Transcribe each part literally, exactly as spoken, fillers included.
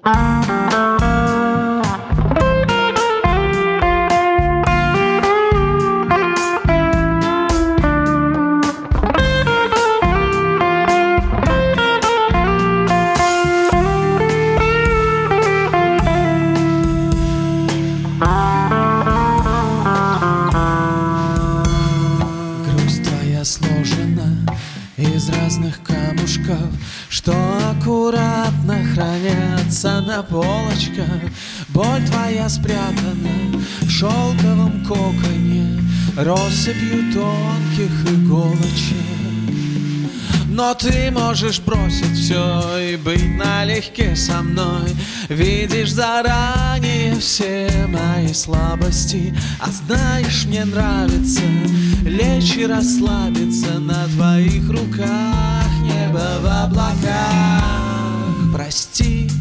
Сложена из разных камушков, что аккуратно хранятся на полочках. Боль твоя спрятана в шелковом коконе, россыпью тонких иголочек. Но ты можешь бросить все и быть налегке со мной. Видишь заранее все мои слабости. А знаешь, мне нравится лечь и расслабиться на твоих руках, небо в облаках. Прости,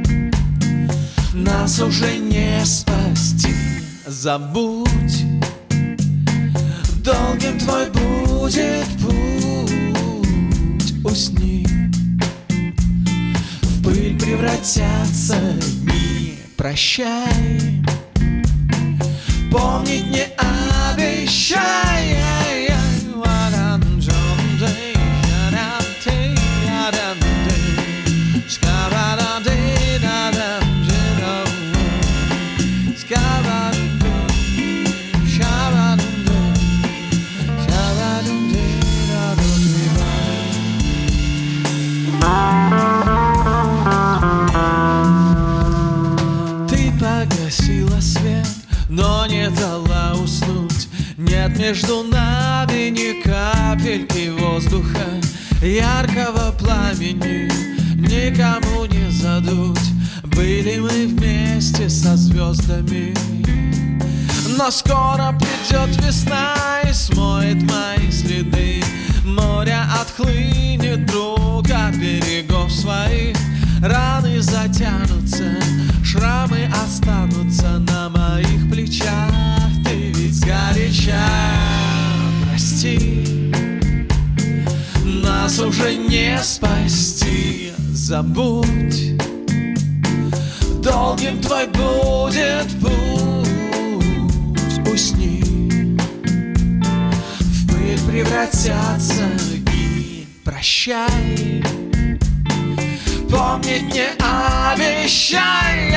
нас уже не спасти. Забудь, долгим твой будет путь. Усни, в пыль превратятся дни. Прощай, помнить не обещай. Ты погасила свет, но не дала уснуть. Нет между нами ни капельки воздуха, яркого пламени никому не задуть. Были мы вместе со звездами, но скоро придет весна и смоет мои следы. Море отхлынет вдруг от берегов своих. Раны затянутся, шрамы останутся на моих плечах. Ты ведь сгоряча, прости, нас уже не спасти. Забудь, долгим твой будет путь. Усни, в пыль превратятся дни. Прощай, помнить не обещай.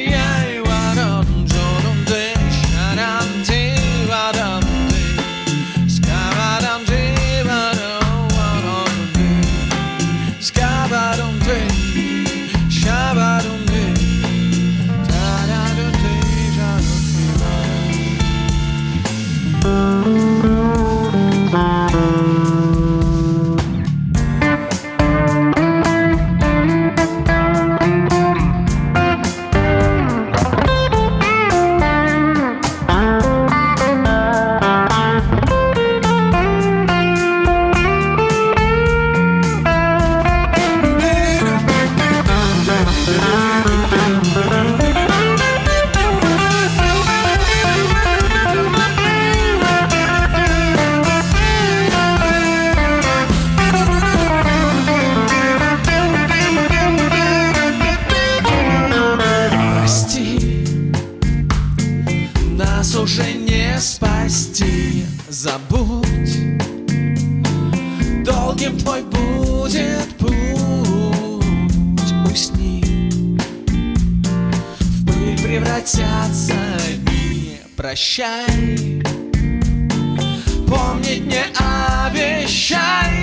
Нас уже не спасти. Забудь, долгим твой будет путь. Усни, в пыль превратятся дни. Прощай, помнить не обещай.